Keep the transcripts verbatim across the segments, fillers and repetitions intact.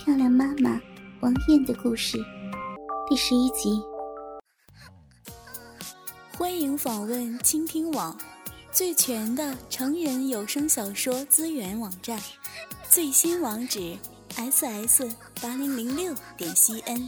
漂亮妈妈王艳的故事第十一集。 欢迎访问倾听网，最全的成人有声小说资源网站，最新网址 s s 八零零六点 c n。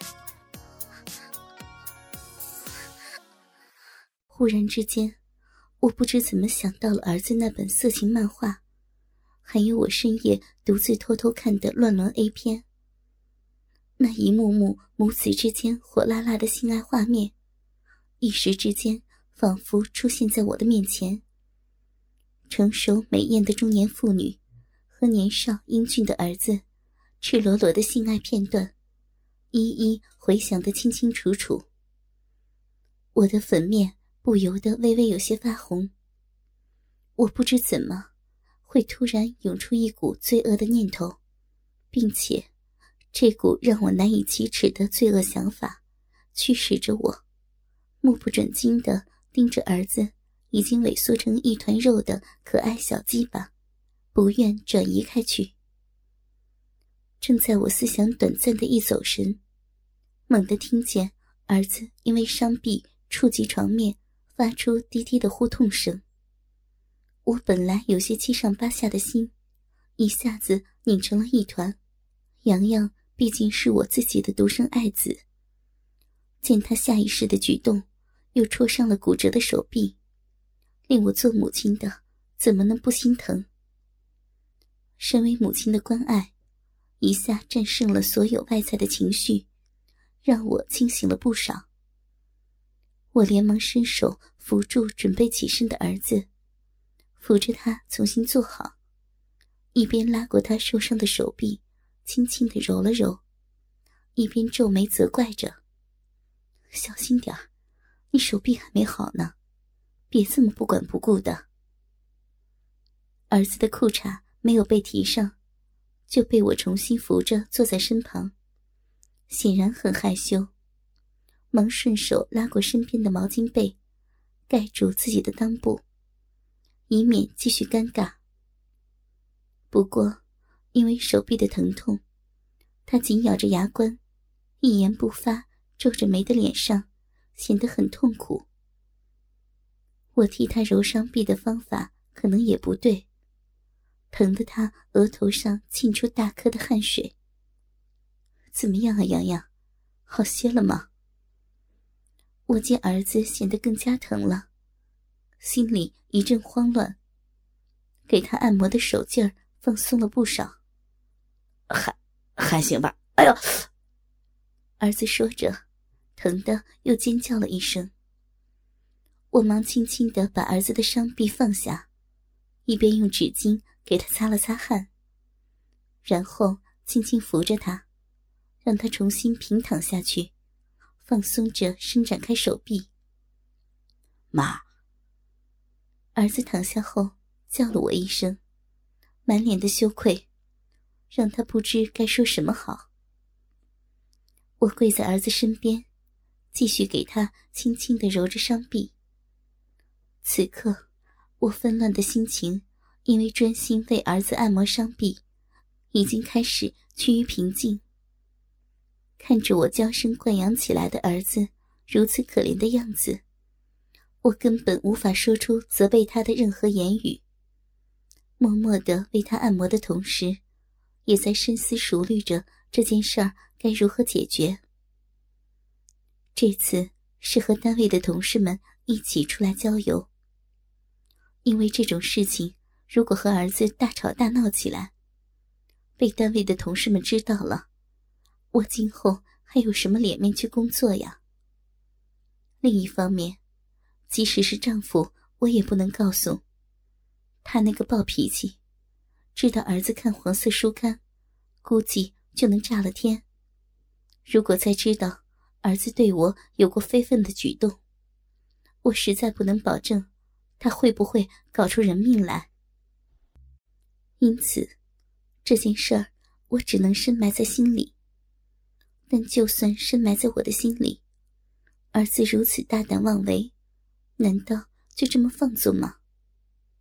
忽然之间，我不知怎么想到了儿子那本色情漫画，还有我深夜独自偷偷看的乱伦 A 片。那一幕幕母子之间火辣辣的性爱画面，一时之间仿佛出现在我的面前。成熟美艳的中年妇女和年少英俊的儿子赤裸裸的性爱片段，一一回想得清清楚楚。我的粉面不由得微微有些发红。我不知怎么会突然涌出一股罪恶的念头，并且这股让我难以启齿的罪恶想法驱使着我目不转睛地盯着儿子已经萎缩成一团肉的可爱小鸡巴，不愿转移开去。正在我思想短暂的一走神，猛地听见儿子因为伤臂触及床面发出低低的呼痛声。我本来有些七上八下的心一下子拧成了一团。洋洋毕竟是我自己的独生爱子，见他下意识的举动又戳伤了骨折的手臂，令我做母亲的怎么能不心疼。身为母亲的关爱一下战胜了所有外在的情绪，让我清醒了不少。我连忙伸手扶住准备起身的儿子，扶着他重新坐好，一边拉过他受伤的手臂轻轻地揉了揉，一边皱眉责怪着：小心点儿，你手臂还没好呢，别这么不管不顾的。儿子的裤衩没有被提上，就被我重新扶着坐在身旁，显然很害羞，忙顺手拉过身边的毛巾被盖住自己的裆部，以免继续尴尬。不过因为手臂的疼痛，他紧咬着牙关，一言不发，皱着眉的脸上显得很痛苦。我替他揉伤臂的方法可能也不对，疼得他额头上沁出大颗的汗水。怎么样啊，洋洋，好些了吗？我见儿子显得更加疼了，心里一阵慌乱，给他按摩的手劲儿放松了不少。 还还行吧，哎呦！ 儿子说着，疼得又尖叫了一声。我忙轻轻地把儿子的伤臂放下，一边用纸巾给他擦了擦汗，然后轻轻扶着他，让他重新平躺下去，放松着伸展开手臂。 妈！ 儿子躺下后叫了我一声，满脸的羞愧，让他不知该说什么好。我跪在儿子身边，继续给他轻轻地揉着伤臂。此刻我纷乱的心情因为专心为儿子按摩伤臂已经开始趋于平静。看着我娇生惯养起来的儿子如此可怜的样子，我根本无法说出责备他的任何言语。默默地为他按摩的同时，也在深思熟虑着这件事儿该如何解决。这次是和单位的同事们一起出来郊游，因为这种事情如果和儿子大吵大闹起来，被单位的同事们知道了，我今后还有什么脸面去工作呀？另一方面，即使是丈夫，我也不能告诉他那个暴脾气，知道儿子看黄色书刊，估计就能炸了天。如果再知道儿子对我有过非分的举动，我实在不能保证他会不会搞出人命来。因此，这件事儿我只能深埋在心里。但就算深埋在我的心里，儿子如此大胆妄为，难道就这么放纵吗？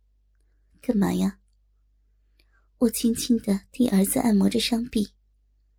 干嘛呀？我轻轻地替儿子按摩着伤臂，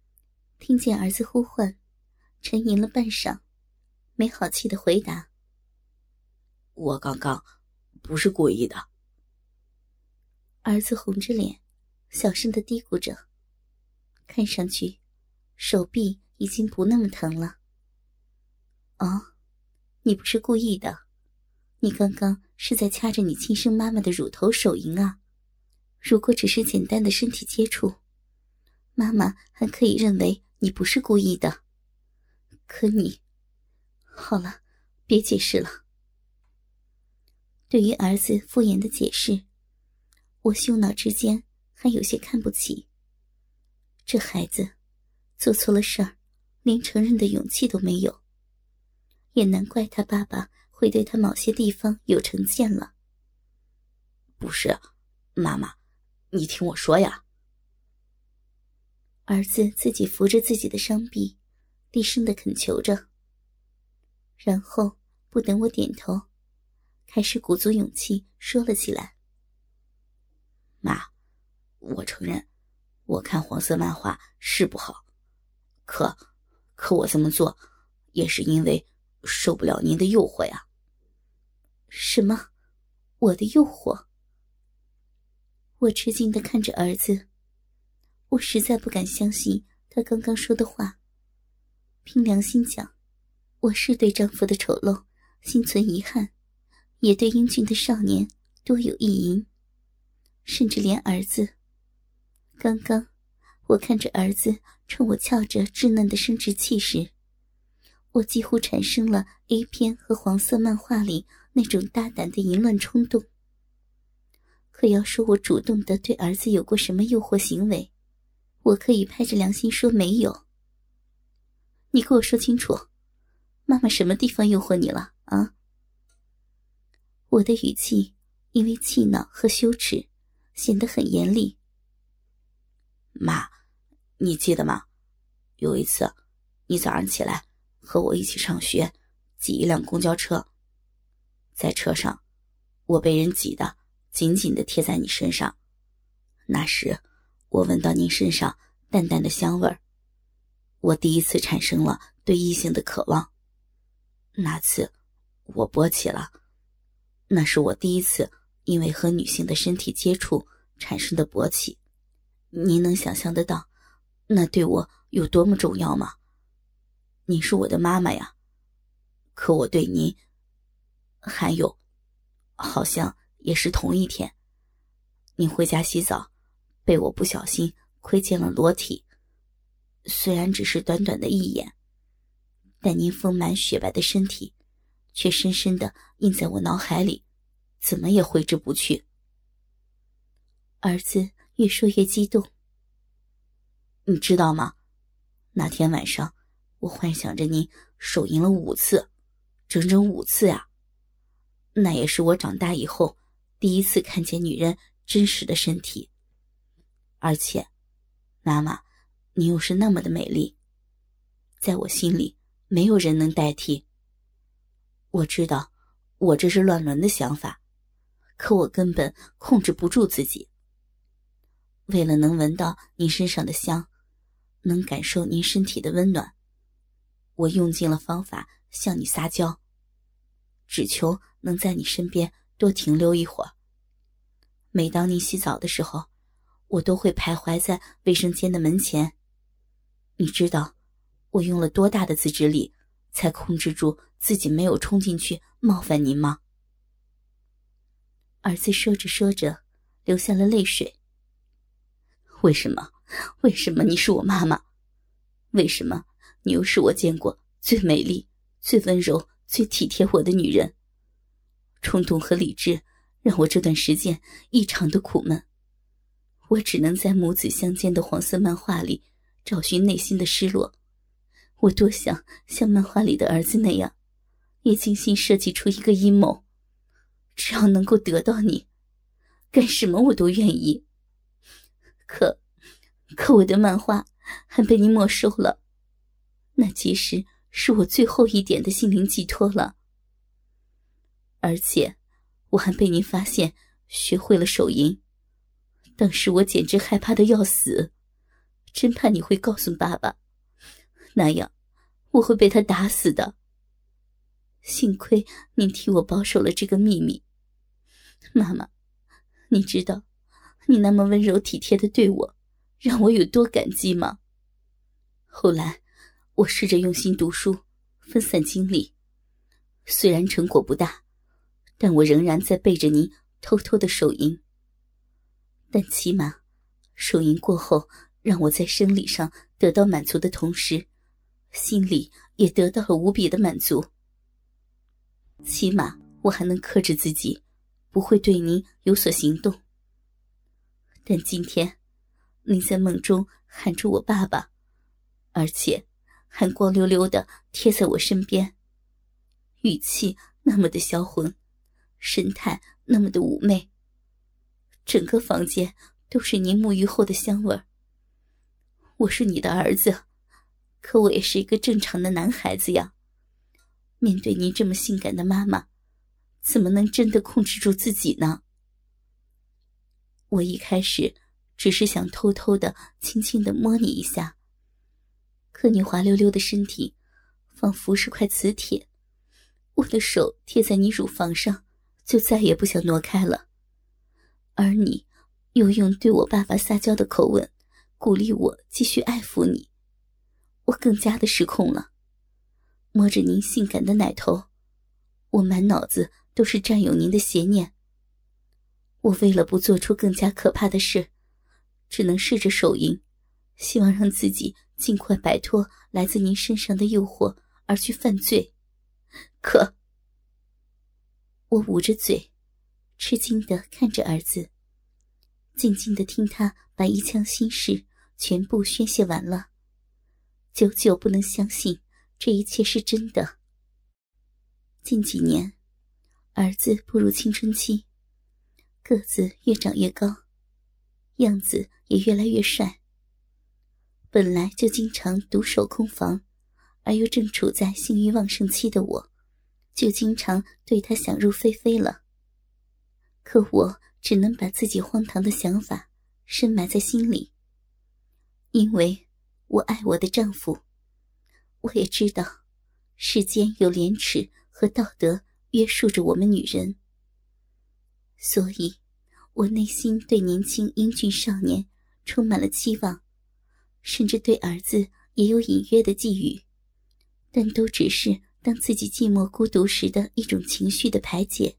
听见儿子呼唤，沉吟了半晌，没好气地回答： 我刚刚不是故意的。 儿子红着脸，小声地嘀咕着，看上去手臂已经不那么疼了。哦，你不是故意的，你刚刚是在掐着你亲生妈妈的乳头手淫啊。如果只是简单的身体接触，妈妈还可以认为你不是故意的。可你……好了，别解释了。对于儿子敷衍的解释，我羞恼之间还有些看不起。这孩子做错了事儿，连承认的勇气都没有，也难怪他爸爸会对他某些地方有成见了。 不是，妈妈，你听我说呀。 儿子自己扶着自己的伤臂，低声地恳求着，然后不等我点头，开始鼓足勇气说了起来。 妈，我承认我看黄色漫画是不好，可可我这么做也是因为受不了您的诱惑呀。 什么？我的诱惑？我吃惊地看着儿子，我实在不敢相信他刚刚说的话。凭良心讲，我是对丈夫的丑陋心存遗憾，也对英俊的少年多有意淫，甚至连儿子。刚刚我看着儿子冲我翘着稚嫩的生殖器时，我几乎产生了 A 片和黄色漫画里那种大胆的淫乱冲动。可要说我主动的对儿子有过什么诱惑行为，我可以拍着良心说没有。你给我说清楚，妈妈什么地方诱惑你了啊？我的语气因为气恼和羞耻显得很严厉。 妈，你记得吗？有一次你早上起来和我一起上学，挤一辆公交车，在车上我被人挤得紧紧地贴在你身上，那时我闻到您身上淡淡的香味儿，我第一次产生了对异性的渴望。那次我勃起了，那是我第一次因为和女性的身体接触产生的勃起。您能想象得到那对我有多么重要吗？您是我的妈妈呀，可我对您……还有，好像也是同一天，您回家洗澡，被我不小心窥见了裸体。虽然只是短短的一眼，但您丰满雪白的身体却深深地印在我脑海里，怎么也挥之不去。 儿子越说越激动。 你知道吗？那天晚上我幻想着您手淫了五次，整整五次呀！那也是我长大以后第一次看见女人真实的身体。而且，妈妈，你又是那么的美丽，在我心里没有人能代替。我知道我这是乱伦的想法，可我根本控制不住自己。为了能闻到您身上的香，能感受您身体的温暖，我用尽了方法向你撒娇，只求能在你身边多停留一会儿。每当你洗澡的时候，我都会徘徊在卫生间的门前。你知道我用了多大的自制力才控制住自己没有冲进去冒犯您吗？ 儿子说着说着流下了泪水。 为什么？为什么你是我妈妈？为什么你又是我见过最美丽、最温柔、最体贴我的女人？冲动和理智让我这段时间异常的苦闷，我只能在母子相间的黄色漫画里找寻内心的失落。我多想像漫画里的儿子那样，也精心设计出一个阴谋，只要能够得到你，干什么我都愿意。可可我的漫画还被你没收了，那其实是我最后一点的心灵寄托了。而且我还被你发现学会了手淫，当时我简直害怕的要死，真怕你会告诉爸爸那样我会被他打死的。幸亏您替我保守了这个秘密。妈妈，你知道你那么温柔体贴的对我，让我有多感激吗？后来我试着用心读书，分散精力，虽然成果不大，但我仍然在背着您偷偷的手淫。但起码手淫过后，让我在生理上得到满足的同时，心里也得到了无比的满足。起码我还能克制自己，不会对您有所行动。但今天您在梦中喊着我爸爸，而且还光溜溜地贴在我身边，语气那么的销魂，神态那么的妩媚，整个房间都是您沐浴后的香味儿。我是你的儿子，可我也是一个正常的男孩子呀。面对您这么性感的妈妈，怎么能真的控制住自己呢？我一开始只是想偷偷的轻轻的摸你一下，可你滑溜溜的身体仿佛是块磁铁，我的手贴在你乳房上，就再也不想挪开了。而你又用对我爸爸撒娇的口吻鼓励我继续爱抚你，我更加的失控了。摸着您性感的奶头，我满脑子都是占有您的邪念。我为了不做出更加可怕的事，只能试着手淫，希望让自己尽快摆脱来自您身上的诱惑而去犯罪。可我捂着嘴，吃惊地看着儿子，静静地听他把一腔心事全部宣泄完了，久久不能相信这一切是真的。近几年，儿子步入青春期，个子越长越高，样子也越来越帅。本来就经常独守空房，而又正处在性欲旺盛期的我，就经常对他想入非非了。可我只能把自己荒唐的想法深埋在心里，因为我爱我的丈夫，我也知道世间有廉耻和道德约束着我们女人，所以我内心对年轻英俊少年充满了期望，甚至对儿子也有隐约的觊觎，但都只是当自己寂寞孤独时的一种情绪的排解。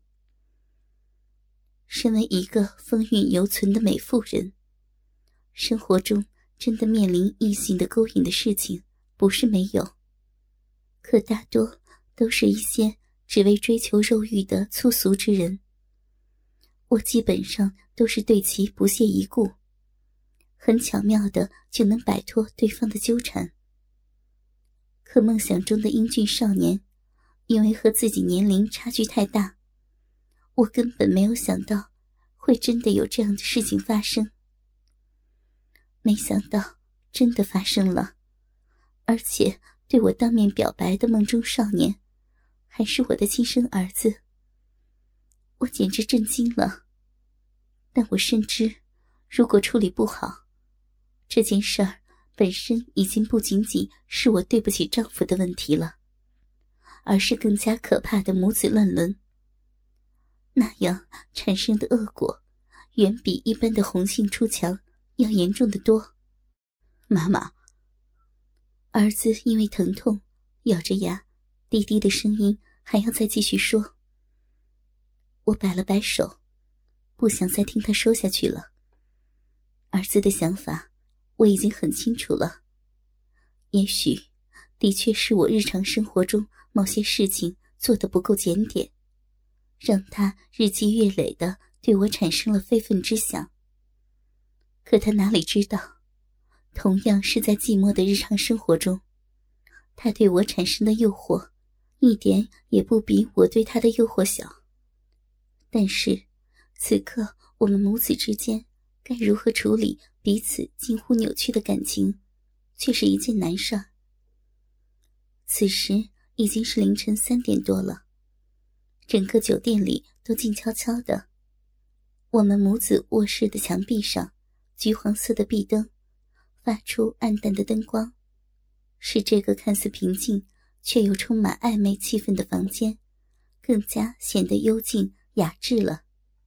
身为一个风韵犹存的美妇人，生活中真的面临异性的勾引的事情不是没有，可大多都是一些只为追求肉欲的粗俗之人。我基本上都是对其不屑一顾，很巧妙的就能摆脱对方的纠缠。可梦想中的英俊少年，因为和自己年龄差距太大，我根本没有想到会真的有这样的事情发生。没想到真的发生了，而且对我当面表白的梦中少年还是我的亲生儿子。我简直震惊了，但我深知如果处理不好，这件事儿本身已经不仅仅是我对不起丈夫的问题了，而是更加可怕的母子乱伦。那样产生的恶果远比一般的红杏出墙要严重得多。妈妈，儿子因为疼痛咬着牙，低低的声音还要再继续说。我摆了摆手，不想再听他说下去了。儿子的想法我已经很清楚了，也许的确是我日常生活中某些事情做得不够检点，让他日积月累地对我产生了非分之想。可他哪里知道，同样是在寂寞的日常生活中，他对我产生的诱惑一点也不比我对他的诱惑小。但是此刻我们母子之间该如何处理彼此近乎扭曲的感情，却是一件难事儿。此时已经是凌晨三点多了，整个酒店里都静悄悄的。我们母子卧室的墙壁上，橘黄色的壁灯发出暗淡的灯光， 使这个看似平静却又充满暧昧气氛的房间更加显得幽静雅致了。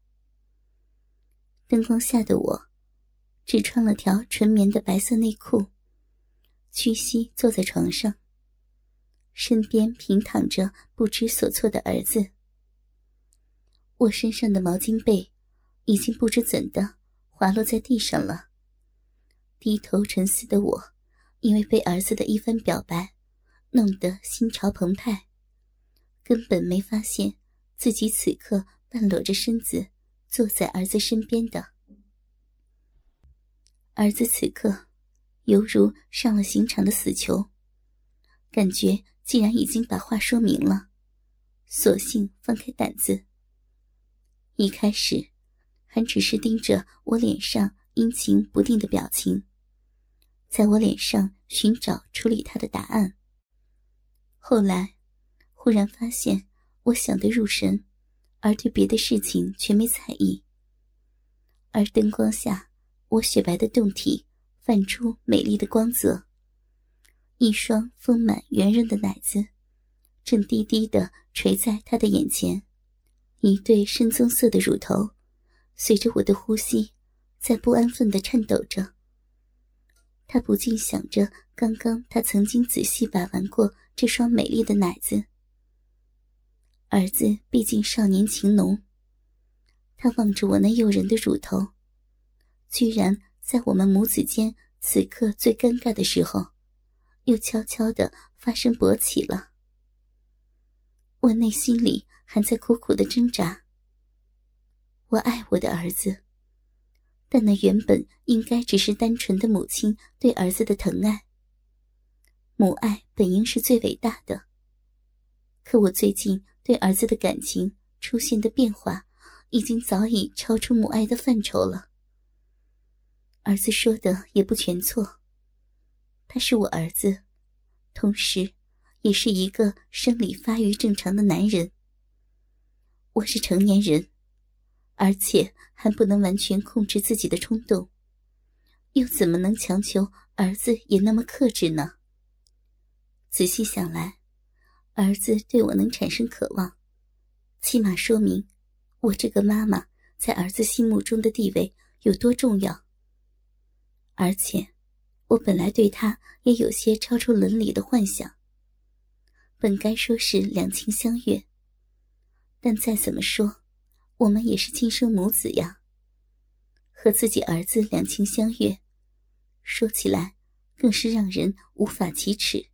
灯光下的我只穿了条纯棉的白色内裤，屈膝坐在床上，身边平躺着不知所措的儿子。我身上的毛巾被已经不知怎的滑落在地上了。低头沉思的我，因为被儿子的一番表白弄得心潮澎湃，根本没发现自己此刻半裸着身子坐在儿子身边的。儿子此刻犹如上了刑场的死囚，感觉既然已经把话说明了，索性放开胆子。一开始还只是盯着我脸上阴晴不定的表情，在我脸上寻找处理他的答案。后来忽然发现我想得入神，而对别的事情却没在意。而灯光下我雪白的胴体泛出美丽的光泽，一双丰满圆润的奶子正低低地垂在他的眼前，一对深棕色的乳头随着我的呼吸在不安分地颤抖着。他不禁想着刚刚他曾经仔细把玩过这双美丽的奶子。儿子毕竟少年情浓，他望着我那诱人的乳头，居然在我们母子间此刻最尴尬的时候又悄悄地发生勃起了。我内心里还在苦苦地挣扎。我爱我的儿子，但那原本应该只是单纯的母亲对儿子的疼爱。母爱本应是最伟大的，可我最近对儿子的感情出现的变化已经早已超出母爱的范畴了。儿子说的也不全错，他是我儿子，同时也是一个生理发育正常的男人。我是成年人，而且还不能完全控制自己的冲动，又怎么能强求儿子也那么克制呢？仔细想来，儿子对我能产生渴望，起码说明我这个妈妈在儿子心目中的地位有多重要。而且我本来对他也有些超出伦理的幻想，本该说是两情相悦，但再怎么说我们也是亲生母子呀。和自己儿子两情相悦，说起来更是让人无法启齿。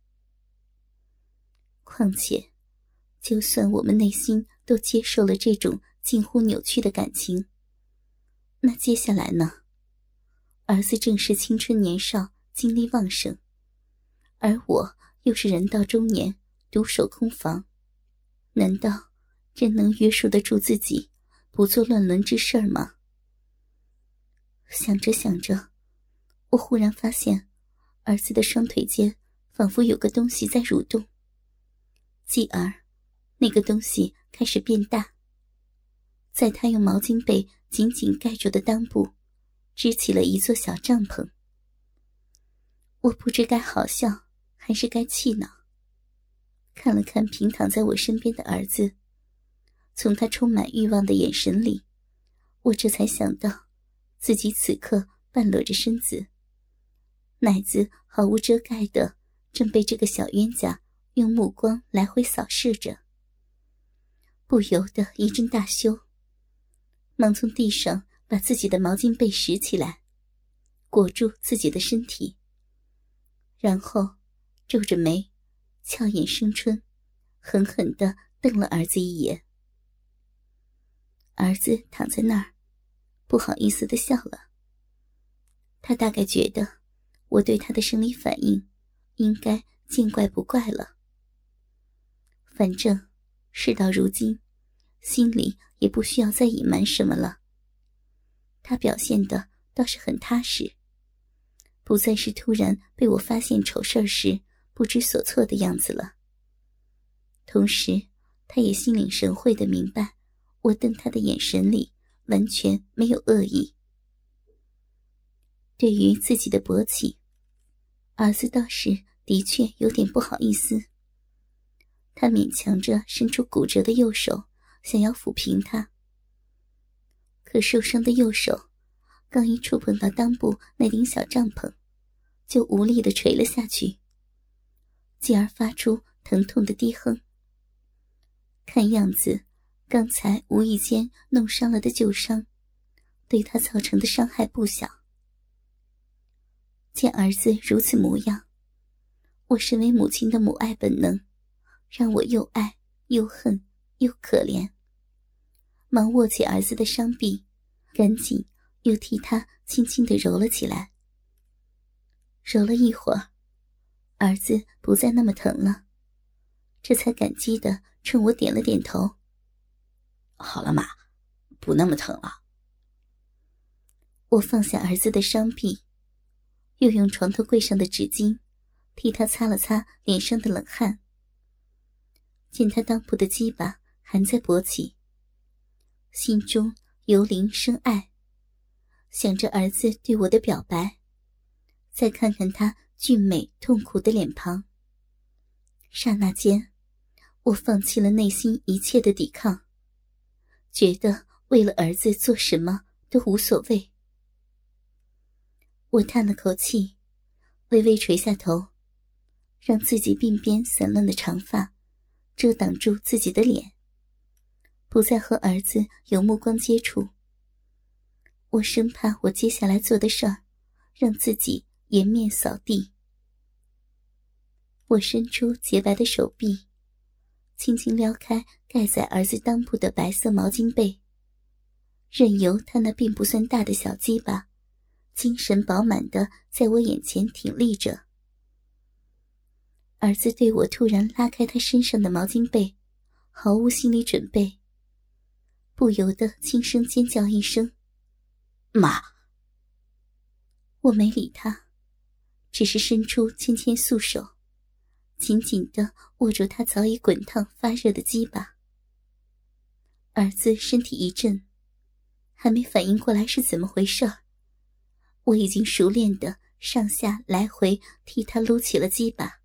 况且就算我们内心都接受了这种近乎扭曲的感情，那接下来呢？儿子正是青春年少，精力旺盛，而我又是人到中年，独守空房，难道真能约束得住自己，不做乱伦之事吗？想着想着，我忽然发现儿子的双腿间仿佛有个东西在蠕动，继而那个东西开始变大，在他用毛巾被紧紧盖住的裆部支起了一座小帐篷。我不知该好笑还是该气恼，看了看平躺在我身边的儿子，从他充满欲望的眼神里，我这才想到自己此刻半裸着身子，奶子毫无遮盖的正被这个小冤家用目光来回扫视着，不由得一阵大羞，忙从地上把自己的毛巾被拾起来，裹住自己的身体，然后皱着眉，俏眼生春，狠狠地瞪了儿子一眼。儿子躺在那儿，不好意思地笑了。他大概觉得我对他的生理反应应该见怪不怪了。反正事到如今，心里也不需要再隐瞒什么了。他表现的倒是很踏实，不再是突然被我发现丑事时不知所措的样子了。同时他也心领神会地明白我瞪他的眼神里完全没有恶意。对于自己的勃起，儿子倒是的确有点不好意思。他勉强着伸出骨折的右手，想要抚平他，可受伤的右手刚一触碰到裆部那顶小帐篷，就无力地垂了下去，继而发出疼痛的低哼。看样子刚才无意间弄伤了的旧伤，对他造成的伤害不小。见儿子如此模样，我身为母亲的母爱本能让我又爱又恨又可怜，忙握起儿子的伤臂，赶紧又替他轻轻地揉了起来。揉了一会儿，儿子不再那么疼了，这才感激地冲我点了点头。 好了妈，不那么疼了。 我放下儿子的伤臂，又用床头柜上的纸巾替他擦了擦脸上的冷汗。见他裆部的鸡巴还在勃起，心中由灵生爱，想着儿子对我的表白，再看看他俊美痛苦的脸庞，刹那间我放弃了内心一切的抵抗，觉得为了儿子做什么都无所谓。我叹了口气，微微垂下头，让自己鬓边散乱的长发遮挡住自己的脸，不再和儿子有目光接触。我生怕我接下来做的事儿让自己颜面扫地。我伸出洁白的手臂，轻轻撩开盖在儿子裆部的白色毛巾被，任由他那并不算大的小鸡巴精神饱满地在我眼前挺立着。儿子对我突然拉开他身上的毛巾被毫无心理准备，不由得轻声尖叫一声： 妈！ 我没理他，只是伸出纤纤素手，紧紧地握住他早已滚烫发热的鸡巴。儿子身体一震，还没反应过来是怎么回事儿，我已经熟练地上下来回替他撸起了鸡巴。